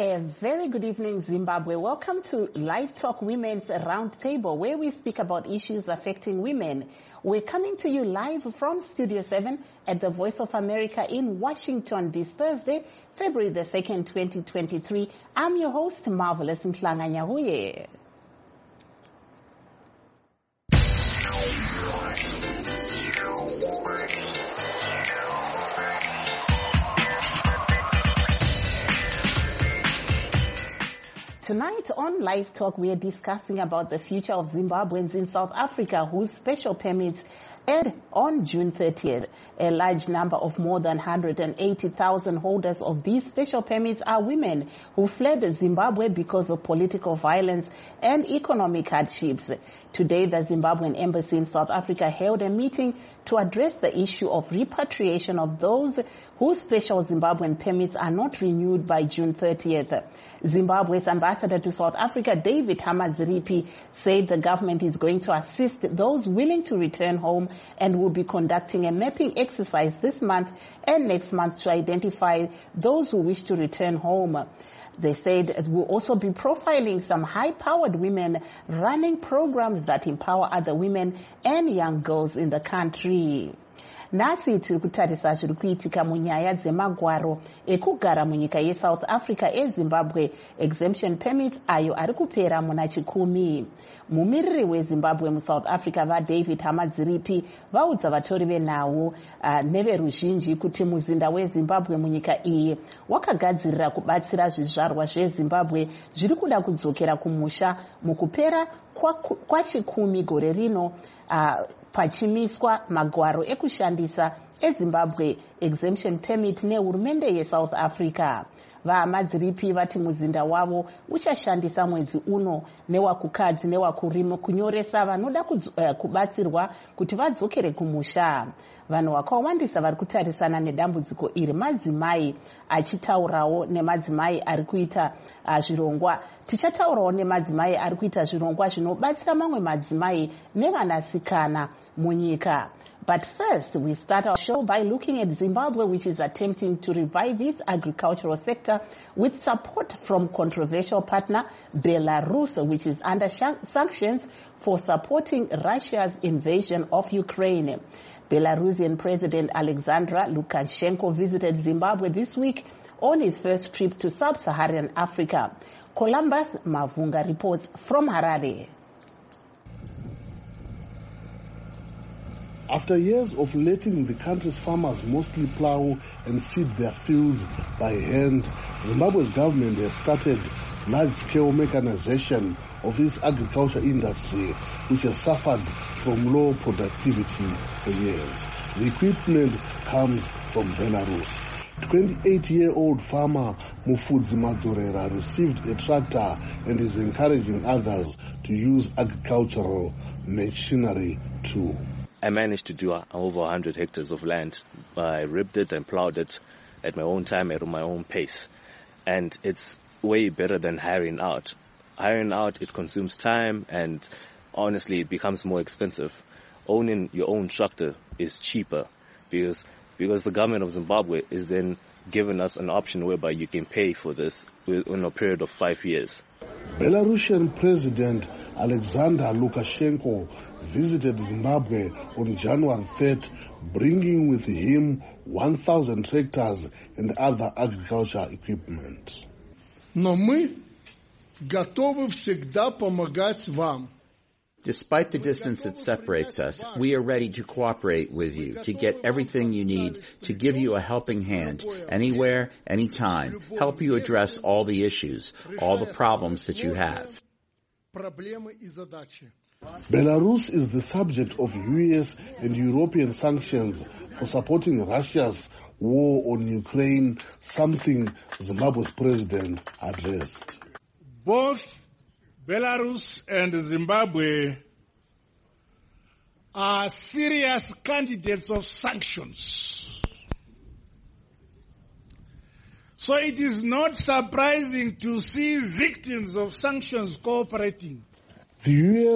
A very good evening, Zimbabwe. Welcome to Live Talk Women's Roundtable, where we speak about issues affecting women. We're coming to you live from Studio 7 at the Voice of America in Washington this Thursday, February the 2nd, 2023. I'm your host, Marvelous Mhlanga-Nyahuye. Tonight on Live Talk, we are discussing about the future of Zimbabweans in South Africa whose special permits end on June 30th. A large number of more than 180,000 holders of these special permits are women who fled Zimbabwe because of political violence and economic hardships. Today, the Zimbabwean embassy in South Africa held a meeting to address the issue of repatriation of those whose special Zimbabwean permits are not renewed by June 30th. Zimbabwe's ambassador to South Africa, David Hamadziripi, said the government is going to assist those willing to return home and will be conducting a mapping exercise this month and next month to identify those who wish to return home. They said it will also be profiling some high-powered women running programs that empower other women and young girls in the country. Nasi tiri kutarisa zviri kuitika munyaya dzemagwaro ekugara munyika yeSouth Africa eZimbabwe exemption permits ayo ari kupera muna chikumi. Mumiriri weZimbabwe muSouth Africa vaDavid Hamadziripi vaudza vatori venhau neveruzhinji kuti muzinda weZimbabwe munyika iyi wakagadzirira kubatsira zvizvarwa zveZimbabwe zviri kuda kudzokera kumusha mukupera kwachikumi gore rino pachimiswa magwaro ekushandisa eZimbabwe exemption permit nehurumende yeSouth Africa. VaHamadziripi vati muzinda wavo uchashandisa mwedzi uno newakukadzi newakurima kunyoresa vanoda kubatsirwa kuti vadzokere kumusha. Vanhu vakawandisa vari kutarisana nedambudziko iri madzimai achitaurawo nemadzimai ari kuita zvirongwa. Tichataurawo nemadzimai ari kuita zvirongwa zvinobatsira mamwe madzimai nevanasikana munyika. But first, we start our show by looking at Zimbabwe, which is attempting to revive its agricultural sector with support from controversial partner Belarus, which is under sanctions for supporting Russia's invasion of Ukraine. Belarusian President Alexander Lukashenko visited Zimbabwe this week on his first trip to sub-Saharan Africa. Columbus Mavunga reports from Harare. After years of letting the country's farmers mostly plow and seed their fields by hand, Zimbabwe's government has started large-scale mechanization of its agriculture industry, which has suffered from low productivity for years. The equipment comes from Belarus. 28-year-old farmer Mufudzi Madzorera received a tractor and is encouraging others to use agricultural machinery too. I managed to do over 100 hectares of land. I ripped it and plowed it at my own time, at my own pace. And it's way better than hiring out. Hiring out, it consumes time and honestly it becomes more expensive. Owning your own tractor is cheaper because the government of Zimbabwe is then giving us an option whereby you can pay for this in a period of 5 years. Belarusian President Alexander Lukashenko visited Zimbabwe on January 3rd, bringing with him 1,000 tractors and other agriculture equipment. Но мы готовы всегда помогать вам. Despite the distance that separates us, we are ready to cooperate with you, to get everything you need, to give you a helping hand, anywhere, anytime, help you address all the issues, all the problems that you have. Belarus is the subject of US and European sanctions for supporting Russia's war on Ukraine, something Zimbabwe's president addressed. Both Belarus and Zimbabwe are serious candidates of sanctions. So it is not surprising to see victims of sanctions cooperating. The US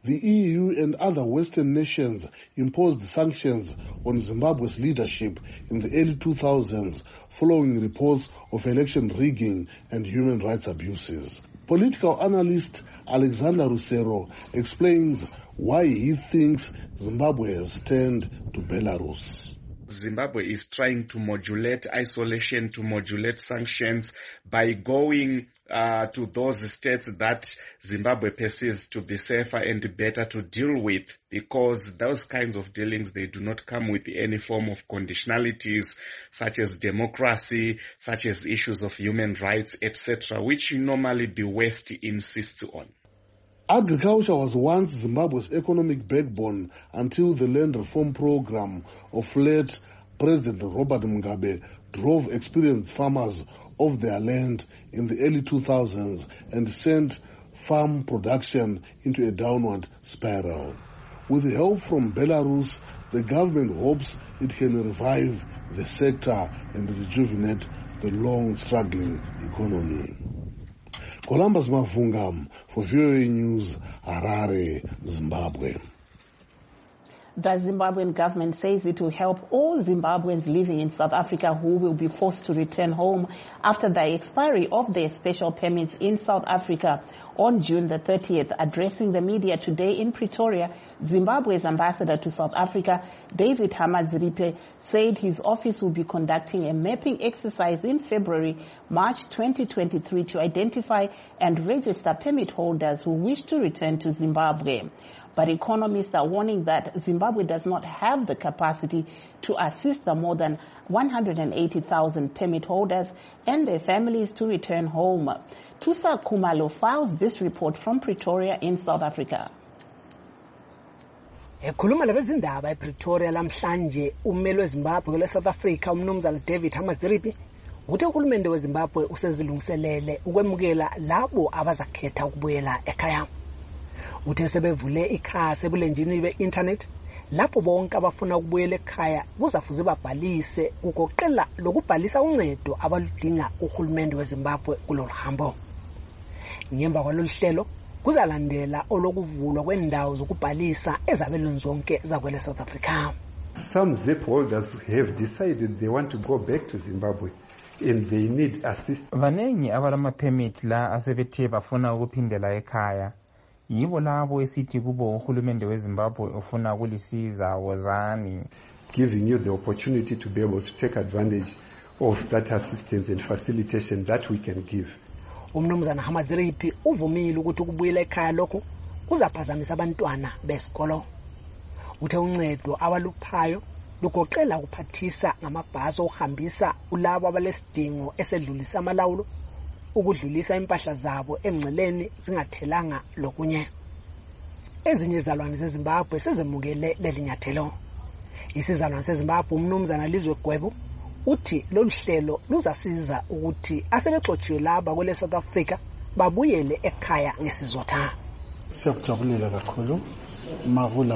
The EU and other Western nations imposed sanctions on Zimbabwe's leadership in the early 2000s following reports of election rigging and human rights abuses. Political analyst Alexander Rusero explains why he thinks Zimbabwe has turned to Belarus. Zimbabwe is trying to modulate isolation, to modulate sanctions by going to those states that Zimbabwe perceives to be safer and better to deal with, because those kinds of dealings, they do not come with any form of conditionalities such as democracy, such as issues of human rights, etc., which normally the West insists on. Agriculture was once Zimbabwe's economic backbone until the land reform program of late President Robert Mugabe drove experienced farmers off their land in the early 2000s and sent farm production into a downward spiral. With help from Belarus, the government hopes it can revive the sector and rejuvenate the long-struggling economy. Columbus Mavunga for VOA News, Harare, Zimbabwe. The Zimbabwean government says it will help all Zimbabweans living in South Africa who will be forced to return home after the expiry of their special permits in South Africa on June the 30th. Addressing the media today in Pretoria, Zimbabwe's ambassador to South Africa, David Hamadziripe, said his office will be conducting a mapping exercise in February, March 2023 to identify and register permit holders who wish to return to Zimbabwe. But economists are warning that Zimbabwe does not have the capacity to assist the more than 180,000 permit holders and their families to return home. Tusa Kumalo files this report from Pretoria in South Africa. Ekhuluma labezindaba ePretoria lamhlanje ummeli weZimbabwe kule South Africa umnumzana David Hamadziripe uthe uhulumende weZimbabwe usezilungiselele ukwemukela labo abazakhetha ukubuyela ekhaya. Uthe sebevule ikhasi ebulenjini be-internet lapho bonke abafuna ukubuyela ekhaya kuzafuze babhalise ugoqela lokubhalisa uncedo abaludinga uhulumende weZimbabwe kulolu hambo. Ngemva kwalolu hlelo kuzalandela olokuvulwa kwendawo zokubhalisa ezabelweni zonke zakwele South Africa. Some ZIP holders have decided they want to go back to Zimbabwe and they need assistance. Vanengi abalama permit la asebethe bafuna ukuphindela ekhaya. Yibo labo esithi kubo uhulumende weZimbabwe ufuna ukulisiza wozani, giving you the opportunity to be able to take advantage of that assistance and facilitation that we can give. Umnumzana Hamadziripe uvumile ukuthi ukubuyela ekhaya lokho kuzaphazamisa abantwana besikolo. Uthe uncedo abaluphayo lugoqela ukuphathisa ngamabhasi okuhambisa ulabo abalesidingo esedlulisa amalawulo, ukudlulisa impahla zabo emngceleni zingathelanga lokunye. Ezinye izalwane zeZimbabwe sezemukele leli nyathelo. Isizalwane seZimbabwe umnumzana Lizwe Gwebo uthi lolu hlelo luzasiza ukuthi asebexotshiwe laba kwele South Africa babuyele ekhaya ngesizotha. Siyakujabulela kakhulu makula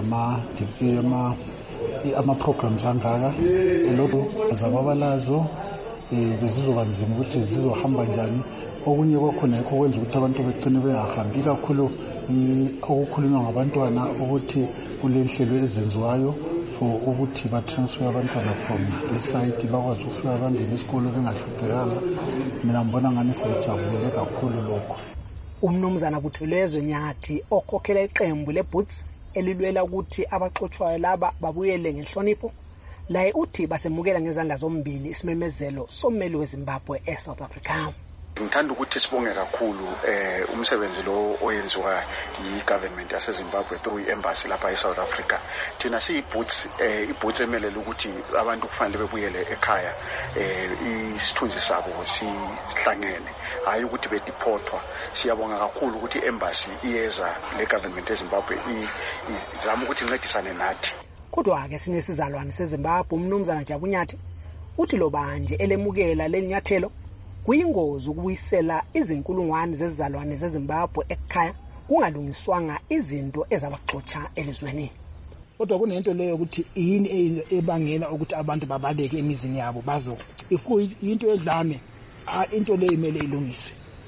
ama programs angaka lokho zababalazo bezizoba nzima ukuthi zizohamba njani. Okunye kwakhona yikho kwenza ukuthi abantu begcine bengahambi kakhulu okukhulunywa ngabantwana ukuthi kulenhlelo ezenziwayo for ukuthi batransfer abantwana from this side bakwazi ukufika bangene isikolo bengahluphekanga. Mina ngibona ngani sejabulile kakhulu lokho. Umnumzana Buthelezwe Nyathi okhokhela iqembu leBoots elilwela ukuthi abaxoxwayo laba babuyele ngenhlonipho laye uthi basemukela ngezandla zombili isimemezelo sommeli weZimbabwe eSouth Africa. Ngithanda ukuthi sibonge kakhulu umsebenzi lo oyenziwa yi-government yaseZimbabwe through i-embassy lapha eSouth Africa. Thina siyi-Boots emelele ukuthi abantu kufanele bebuyele ekhaya isithunzi sabo sihlangene, hayi ukuthi bedeport. Siyabonga kakhulu ukuthi i-embassy iyeza le-government yeZimbabwe izama ukuthi incedisane nathi. Kodwa-ke sinesizalwane seZimbabwe umnumzana Jabunyathi uthi lo banje elemukela leli nyathelo kuyingozi ukubuyisela izinkulungwane zezizalwane zeZimbabwe ekhaya kungalungiswanga izinto ezabaxotsha elizweni. Kodwa kunento leyo ukuthi yini ebangela ukuthi abantu babaleke emizini yabo bazo. If into edlame into leyo imele ilungiswe.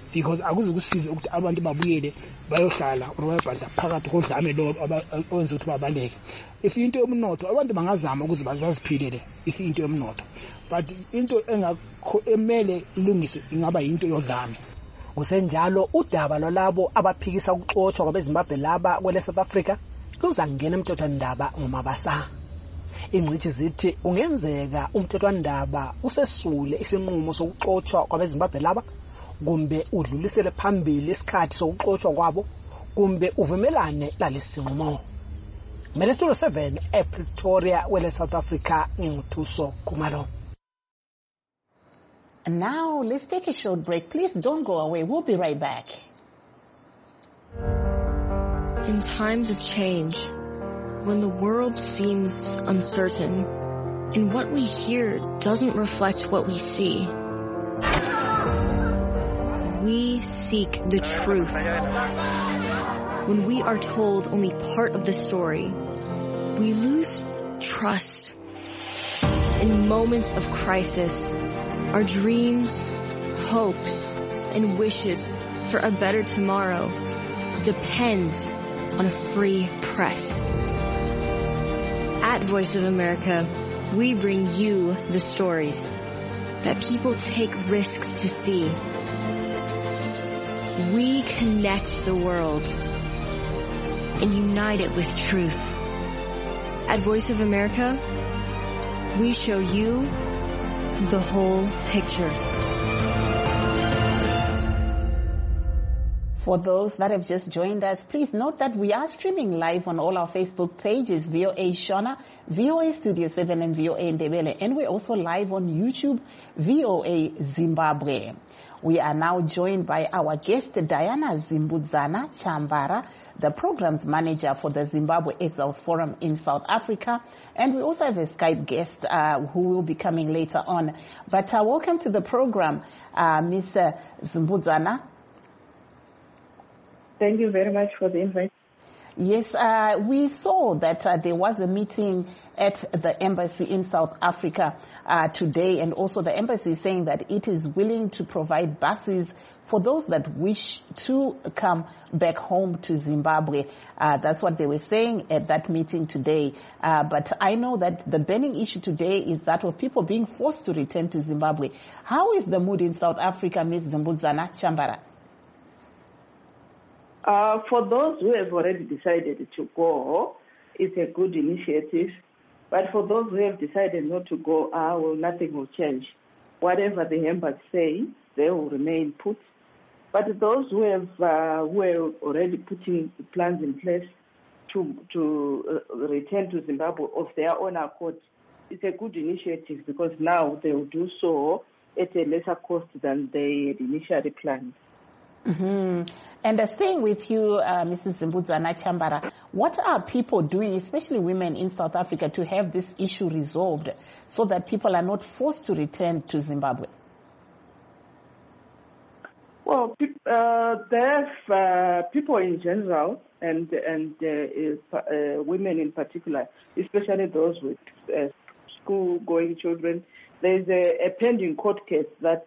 because akuzukusiza ukuthi abantu babuyele bayohlala bayobhadla phakathi kodlame lo owenza ukuthi babaleke. If into yomnotho abantu bangazama ukuze baziphilele if into yomnotho, but into engakho emele ilungiswe ingaba into yodlame. Kusenjalo udaba lolabo abaphikisa ukuxothwa kwabeZimbabwe laba kwele South Africa luzangena emthethwandaba ngomabasa. Ingcithi zithi kungenzeka umthethwandaba usesule isinqumo sokuxothwa kwabeZimbabwe laba, kumbe udlulisele phambili isikhathi sokuxothwa kwabo, kumbe uvumelane lalesi sinqumo. Melesitulo 7 ePretoria wele South Africa nginguthuso Khumalo. Now let's take a short break. Please don't go away. We'll be right back. In times of change, when the world seems uncertain and what we hear doesn't reflect what we see, we seek the truth. When we are told only part of the story, we lose trust. In moments of crisis, our dreams, hopes, and wishes for a better tomorrow depend on a free press. At Voice of America, we bring you the stories that people take risks to see. We connect the world and unite it with truth. At Voice of America, we show you the whole picture. For those that have just joined us, please note that we are streaming live on all our Facebook pages, VOA Shona, VOA Studio 7 and VOA Ndebele, and we're also live on YouTube, VOA Zimbabwe. We are now joined by our guest, Diana Zimbudzana Chambara, the programs manager for the Zimbabwe Exiles Forum in South Africa. And we also have a Skype guest who will be coming later on. But welcome to the program, Mr. Zimbudzana. Thank you very much for the invite. Yes, we saw that there was a meeting at the embassy in South Africa today, and also the embassy is saying that it is willing to provide buses for those that wish to come back home to Zimbabwe. That's what they were saying at that meeting today. But I know that the burning issue today is that of people being forced to return to Zimbabwe. How is the mood in South Africa, Ms. Zimbudzana Chambara? For those who have already decided to go, it's a good initiative. But for those who have decided not to go, nothing will change. Whatever the embassy say, they will remain put. But those who were already putting plans in place to return to Zimbabwe of their own accord, it's a good initiative because now they will do so at a lesser cost than they had initially planned. Mm-hmm. And staying with you, Mrs. Zimbudzana Chambara, what are people doing, especially women in South Africa, to have this issue resolved so that people are not forced to return to Zimbabwe? Well, there's people in general and women in particular, especially those with school-going children. There's a pending court case that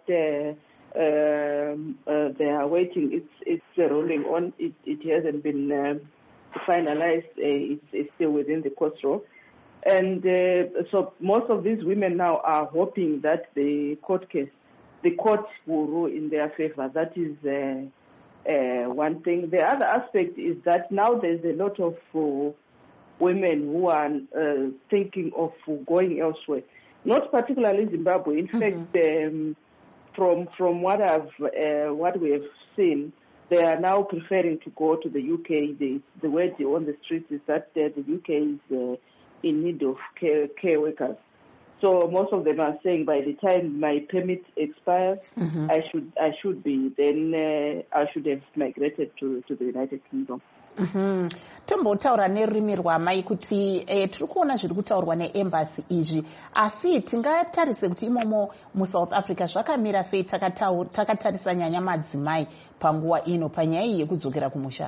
they are waiting. It's rolling on. It hasn't been finalized. It's still within the court row. And so most of these women now are hoping that the court will rule in their favor. That is one thing. The other aspect is that now there's a lot of women who are thinking of going elsewhere, not particularly Zimbabwe. In fact, from what we have seen, they are now preferring to go to the UK. The word on the streets is that the UK is in need of care workers. So most of them are saying by the time my permit expires, mm-hmm. I should have migrated to the United Kingdom. Tombotaura nerurimi rwamai kuti tiri kuona zviri kutaurwa neembassy izvi, asi tingatarise kuti imomo muSouth Africa zvakamira sei takatarisa nyanya madzimai panguva ino panyaya iyi yekudzokera kumusha?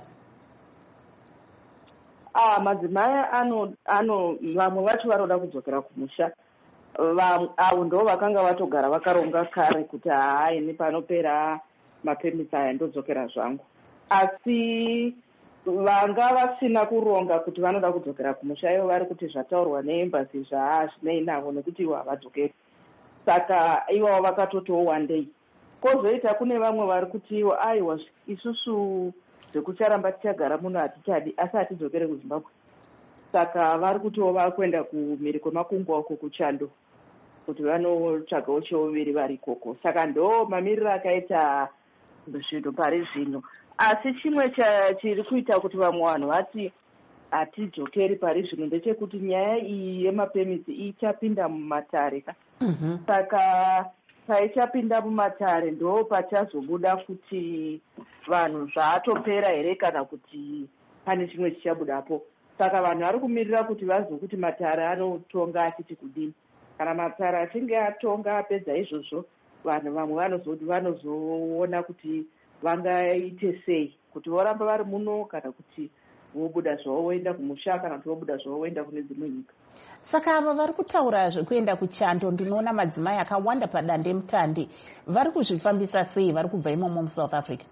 Madzimai vamwe vacho vanoda kudzokera kumusha. Avo ndo vakanga vatogara vakaronga kare kuti ini panopera mapemisi aya ndodzokera zvangu. Asi vanga vasina kuronga kuti vanoda kudzokera kumusha, ivo vari kuti zvataurwa neembasi zvinei navo nekuti ivo havadzokeri. Saka ivo vakatotiwo one day. Kozoita kune vamwe vari kuti ivo aiwa isusu zvekucharamba tichagara muno hatichadi, asi hatidzokere kuZimbabwe. Saka vari kutiwo vakuenda kumhiri kwemakungwa uko kuchando kuti vanotsvagawo cheuviri vari ikoko. Saka ndo mamiriro akaita zvinhu pari zvino. Asi chimwe chiri kuita kuti vamwe vanhu vati hatidzokeri pari zvino ndechekuti nyaya iyi yemapemisi ichapinda mumatare. Saka paichapinda mumatare ndo pachazobuda kuti vanhu zvaatopera here kana kuti pane chimwe chichabudapo. Saka vanhu vari kumirira kuti vazokuti matare anotonga achiti kudini. Kana matare achinge atonga apedza izvozvo, vanhu vamwe vanozoona kuti vangaite sei, kuti voramba vari muno kana kuti vobuda zvavo voenda kumusha kana kuti vobuda zvavo voenda kune dzimwe nyika. Saka ava vari kutaura zvekuenda kuchando, ndinoona madzimai akawanda padande mutande. Vari kuzvifambisa sei vari kubva imomo muSouth Africa?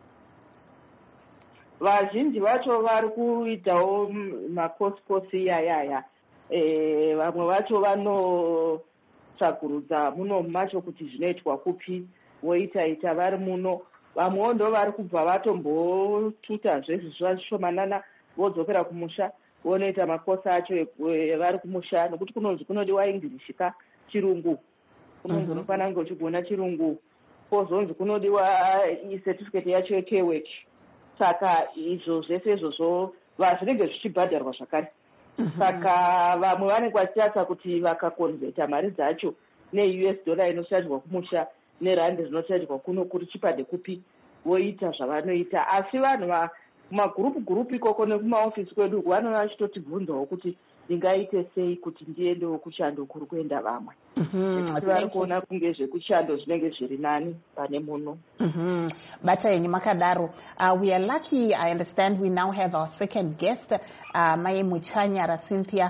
Vazhinji vacho vari kuitawo makosi iyayaya. Vamwe vacho vanotsvagurudza muno macho kuti zvinoitwa kupi, voita vari muno. Vamwewo ndo vari kubva vatombotuta zveshomanana vodzokera kumusha, vonoita makosi acho vari kumusha, nokuti kunonzi kunodiwa English ka chirungu. Kunonzi unofanira kunge uchigona chirungu. Kozonzi kunodiwa certificate yacho yeK-work. Saka izvo zvese izvozvo zvinenge zvichibhadharwa zvakare. Saka vamwe vanenge vachitarisa kuti vakakonveta mari dzacho ne-US dollar inoshandiswa kumusha nerandi zvinoshandiswa kuno kuri chipande kupi, voita zvavanoita. Asi vanhu kumagurupu ikoko nekumaofisi kwedu vanova vachitotibvunzawo kuti ndingaite sei kuti ndiendewo kuchando kuri kuenda vamwe. Vari kuona kunge zvekuchando zvinenge zviri nani pane muno. Bata yenyu makadaro. We are lucky, I understand we now have our second guest, Mai Muchanyara Cynthia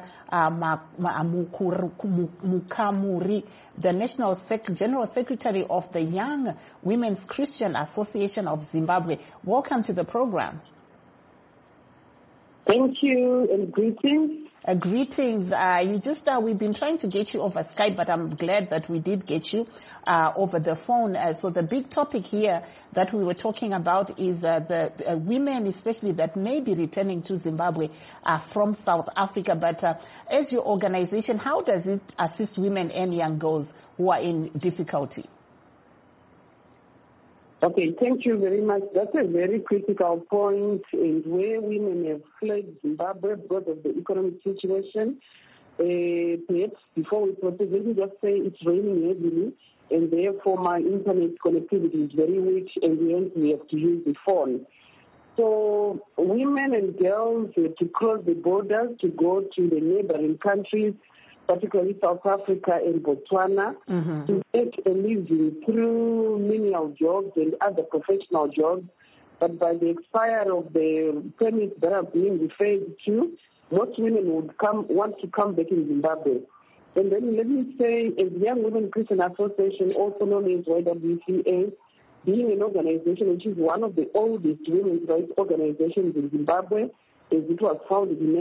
Mukamuri, the National General Secretary of the Young Women's Christian Association of Zimbabwe. Welcome to the program. Thank you and greetings. Greetings. We've been trying to get you over Skype, but I'm glad that we did get you over the phone. So the big topic here that we were talking about is the women, especially that may be returning to Zimbabwe from South Africa. But as your organization, how does it assist women and young girls who are in difficulty? Okay, thank you very much. That's a very critical point, and where women have fled Zimbabwe because of the economic situation. Perhaps before we proceed, let me just say it's raining heavily, and therefore my internet connectivity is very weak, and hence we have to use the phone. So women and girls have to cross the borders to go to the neighboring countries, particularly South Africa and Botswana, to make a living through menial jobs and other professional jobs. But by the expiry of the permits that are being referred to, most women would want to come back in Zimbabwe. And then let me say, as Young Women Christian Association, also known as YWCA, being an organization which is one of the oldest women's rights organizations in Zimbabwe, as it was founded in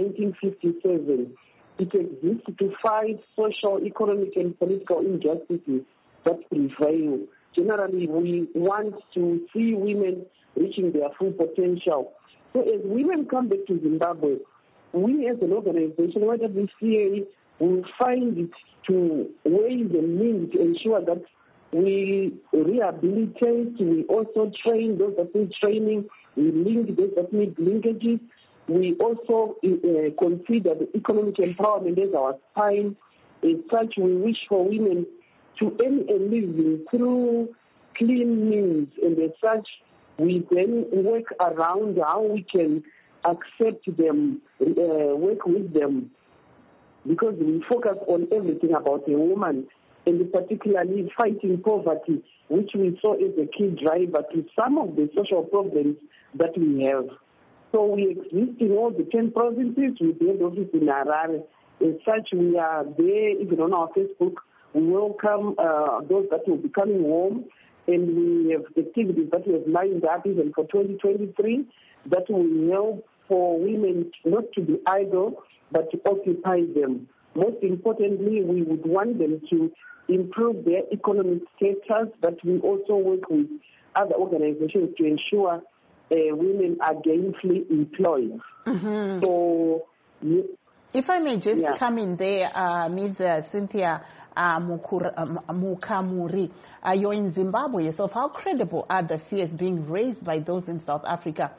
1957. It exists to fight social, economic, and political injustices that prevail. Generally, we want to see women reaching their full potential. So as women come back to Zimbabwe, we as an organization, YWCA, will find it to ways and means to ensure that we rehabilitate, we also train those that need training, we link those that need linkages. We also consider the economic empowerment as our spine. As such, we wish for women to earn a living through clean means, and as such, we then work around how we can accept them, work with them, because we focus on everything about a woman, and particularly fighting poverty, which we saw as a key driver to some of the social problems that we have. So we exist in all the 10 provinces. We build office in Harare. As such, we are there, even on our Facebook. We welcome those that will be coming home. and we have activities that we have lined up even for 2023 that will help for women not to be idle, but to occupy them. Most importantly, we would want them to improve their economic status, but we also work with other organizations to ensure women are gainfully employed. So, if I may just come in there, Ms. Cynthia Mukamuri, you're in Zimbabwe yourself. How credible are the fears being raised by those in South Africa,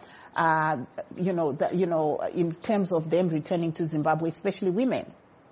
in terms of them returning to Zimbabwe, especially women?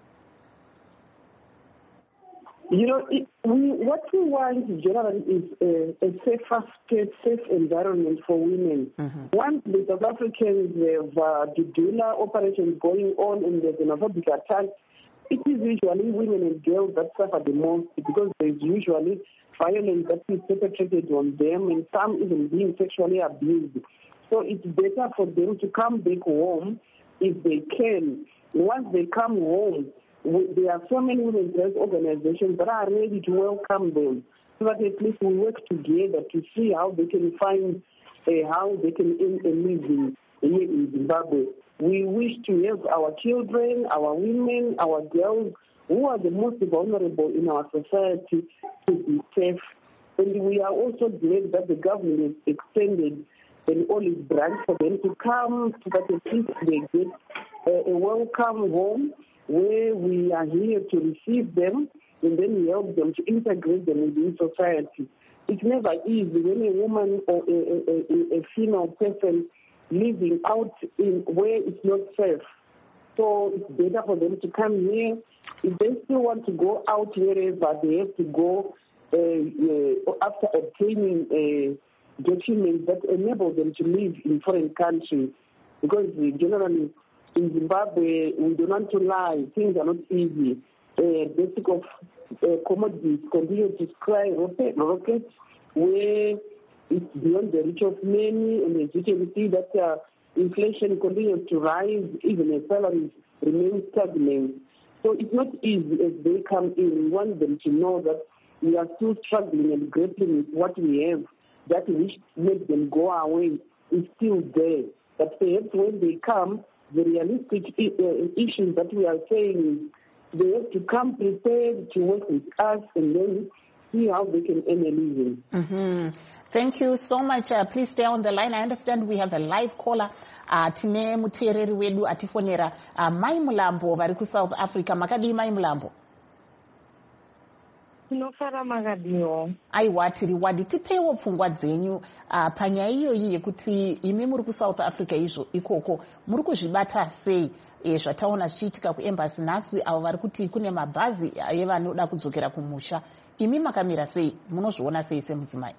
What we want generally is a safer state, safe environment for women. Once the South Africans have the doula operations going on and there's an xenophobic attack, it is usually women and girls that suffer the most because there's usually violence that is perpetrated on them and some even being sexually abused. So it's better for them to come back home if they can. Once they come home, there are so many women's rights organizations that are ready to welcome them, so that at least we work together to see how they can find how they can earn a living here in Zimbabwe. We wish to help our children, our women, our girls, who are the most vulnerable in our society, to be safe. And we are also glad that the government has extended an olive branch for them to come, so that at least they get a welcome home, where we are here to receive them and then help them to integrate them within society. It's never easy when a woman or a female person living out in where it's not safe. So it's better for them to come here. If they still want to go out wherever, they have to go after obtaining documents that enable them to live in foreign countries. Because generally, in Zimbabwe, we don't want to lie. Things are not easy. Basic of commodities continue to rocket where it's beyond the reach of many, and as you can see that inflation continues to rise, even as salaries remain stagnant. So it's not easy as they come in. We want them to know that we are still struggling and grappling with what we have. That which makes them go away is still there. But perhaps when they come, the realistic issues that we are saying is they have to come prepared to work with us and then see how they can earn a living. Thank you so much. Please stay on the line. I understand we have a live caller. Tine mutereri wedu atifonera Mai Mulambo vari ku South Africa. Makadi Mai Mulambo. Tinofara makadiwo. Aiwa tiri wadi tipeiwo pfungwa dzenyu panyaya iyoyi yekuti imi muri ku South Africa izvo ikoko muri kuzvibata sei zvataona zvichiitika kuembassy nhasi avo vari kuti kune mabhazi evanoda kudzokera kumusha. Imi makamira sei, munozviona sei semudzimai?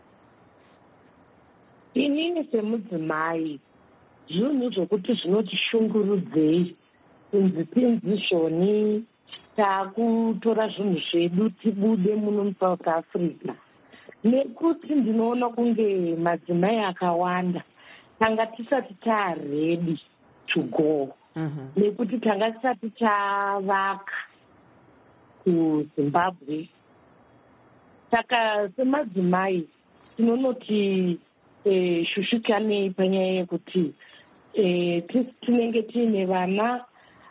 Inini semudzimai zvinhu zvokuti zvinotishungurudzei kunzi pinzishoni takutora zvinhu zvedu tibude muno muSouth Africa, nekuti ndinoona kunge madzimai akawanda tanga tisati taready to go, nekuti tanga tisati tavaka kuZimbabwe. Saka semadzimai tinonoti shushukanei panyaya yekuti tinenge tiine vana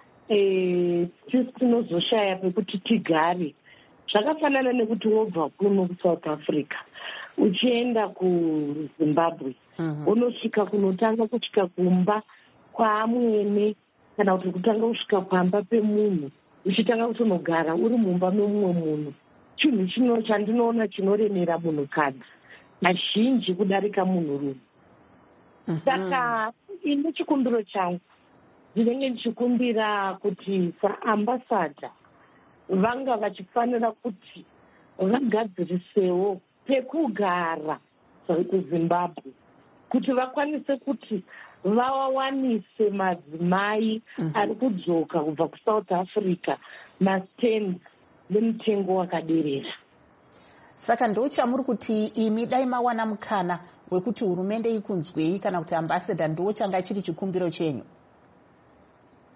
tinozoshaya pekuti tigare. Zvakafanana nekuti wobva kuno kuSouth Africa uchienda kuZimbabwe unosvika kunotanga kusvika kumba kwaamwene kana kuti kutanga kusvika pamba pemunhu uchitanga kutonogara uri mumba memumwe munhu, chinhu chino chandinoona chinoremera munhukadzi mazhinji kudarika munhurume. Saka ine chikumbiro changu ndinenge ndichikumbira kuti saambassador vanga vachifanira kuti vagadzirisewo pekugara kuZimbabwe kuti vakwanise kuti vawawanise madzimai ari kudzoka kubva kuSouth Africa mastand nemutengo wakaderera. Saka ndochamuri kuti imi dai mawana mukana wekuti hurumende ikunzwei kana kuti ambassador ndochanga chiri chikumbiro chenyu?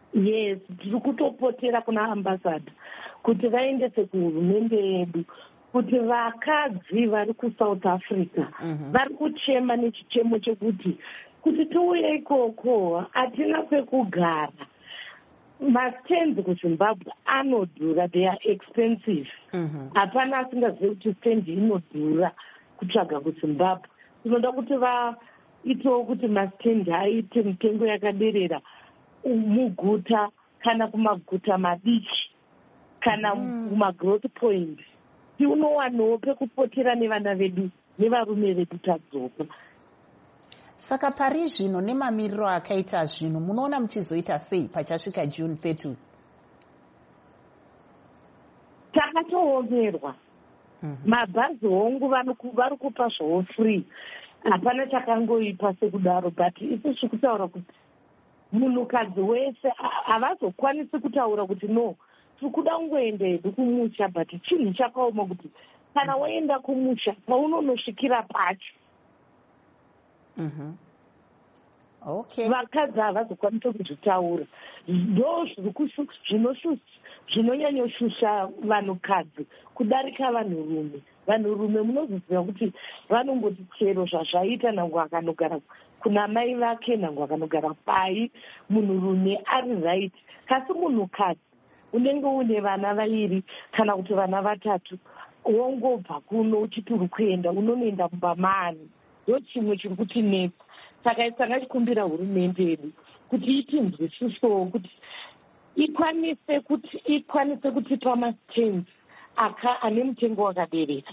Yes, tiri kutopotera kuna ambassador kuti vaendese kuhurumende yedu kuti vakadzi vari kuSouth Africa vari kuchema nechichemo chekuti kuti touye ikoko hatina pekugara. Mastenzi kuZimbabwe anodhura, they are expensive. Hapana asingazivi kuti stendi inodhura kutsvaga kuZimbabwe. Tinoda kuti vaitewo kuti mastendi aite mitengo yakaderera muguta kana kumaguta madiki kana kumagrowth point. Tiunowanawo pekupotera nevana vedu nevarume vedu tadzoka. Saka pari zvino nemamiriro akaita zvino munoona muchizoita sei pachasvika June 30? Takatoomerwa. Mabhazi hongu vari kupa zvowo free. Hapana chakangoipa sekudaro, but isi kutaura kuti munhukadzi wese havazokwanisi kutaura kuti no, tiri kuda kungoenda hedu kumusha, but chinhu chakaoma kuti kana waenda kumusha paunonosvikira pacho. Okay. Vakadzi havazokwanisa kuzvitaura. Ndo zvinonyanyoshusha vanhukadzi kudarika vanhurume. Vanhurume munoziziva kuti vanongoti chero zvazvaita nangu akanogara kuna mai vake, nangu akanogara pai, munhurume ari right. Kasi munhukadzi unenge une vana vaviri kana kuti vana vatatu, wongobva kuno uchiti uri kuenda unonoenda mumba mani. Ndo chimwe chiri kutinetsa. Saka takachikumbira hurumende yedu kuti itinzwisisewo kuti ikwanise kutipa mastendi ane mutengo wakaderera.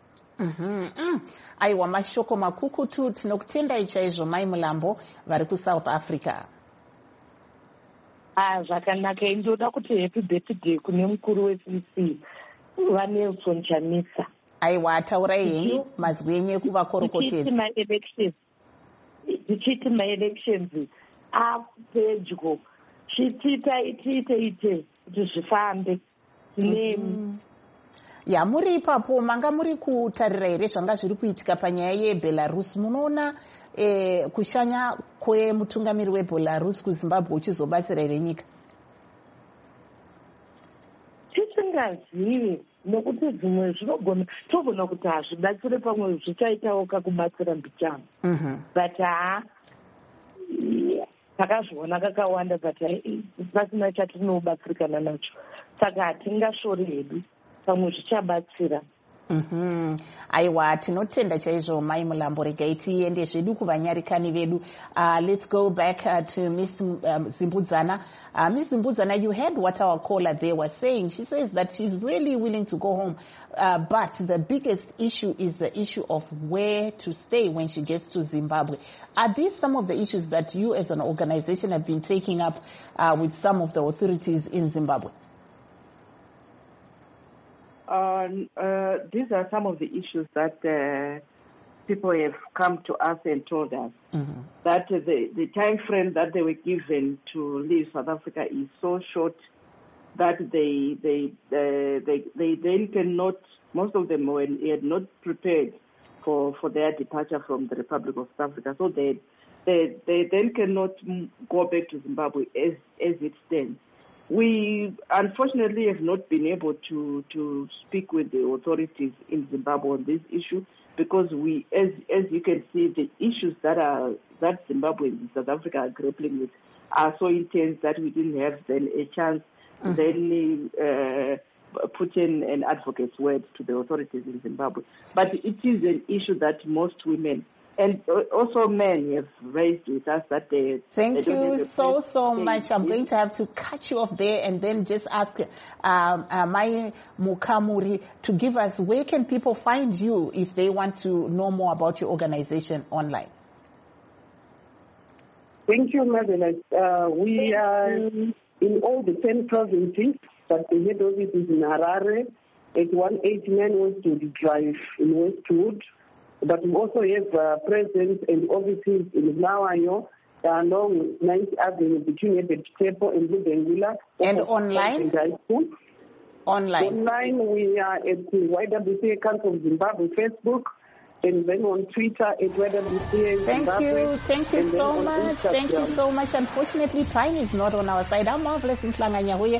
Aiwa, mashoko makukutu. Tinokutendai chaizvo Mai Mulambo vari kuSouth Africa. Zvakanaka. Ndoda kuti happy birthday kune mukuru weCC vaNelson Chamisa. Aiwa, taurai henyu mazwi enyu ekuvakorokokedza. Tichiti maelections apedyo, tiite kuti zvifambe. Muri ipapo manga muri kutarira here zvanga zviri kuitika panyaya yeBelarus? Munoona kushanya kwemutungamiri weBelarus kuZimbabwe uchizobatsira here nyika? Tisingazivi, nokuti zvimwe zvinogona togona kuti hazvibatsire, pamwe zvichaitawo kakubatsira mbichana. But takazviona kakawanda, but pasina chatinobatsirikana nacho. Saka hatingashori hedu, pamwe zvichabatsira. Aiwa, tinotenda chaizvo Mai Mulambo. Regai tiende zvedu kuvanyarikani vedu. Let's go back to Miss Zimbudzana. Miss Zimbudzana, you heard what our caller there was saying. She says that she's really willing to go home, but the biggest issue is the issue of where to stay when she gets to Zimbabwe. Are these some of the issues that you as an organization have been taking up with some of the authorities in Zimbabwe? These are some of the issues that people have come to us and told us that the time frame that they were given to leave South Africa is so short that they then cannot. Most of them had not prepared for their departure from the Republic of South Africa, so they then cannot go back to Zimbabwe as it stands. We unfortunately have not been able to speak with the authorities in Zimbabwe on this issue because as you can see, the issues that Zimbabwe and South Africa are grappling with are so intense that we didn't have then a chance to then put in an advocate's word to the authorities in Zimbabwe. But it is an issue that most women and also men have raised with us that they... Thank you so much. I'm going to have to cut you off there and then just ask Mai Mukamuri to give us, where can people find you if they want to know more about your organization online? Thank you, Marvelous. We are in all the 10 provinces, but the head office is in Harare at 189 Westwood Drive in Westwood. But we also have presence and offices in Bulawayo, along 9th Avenue between Ebert Tepo and Lubengula. And online? Online, we are at the YWCA Council of Zimbabwe Facebook, and then on Twitter at YWCA Zimbabwe. Thank you so much. Thank you so much. Unfortunately, time is not on our side. I'm Marvelous Mhlanganya.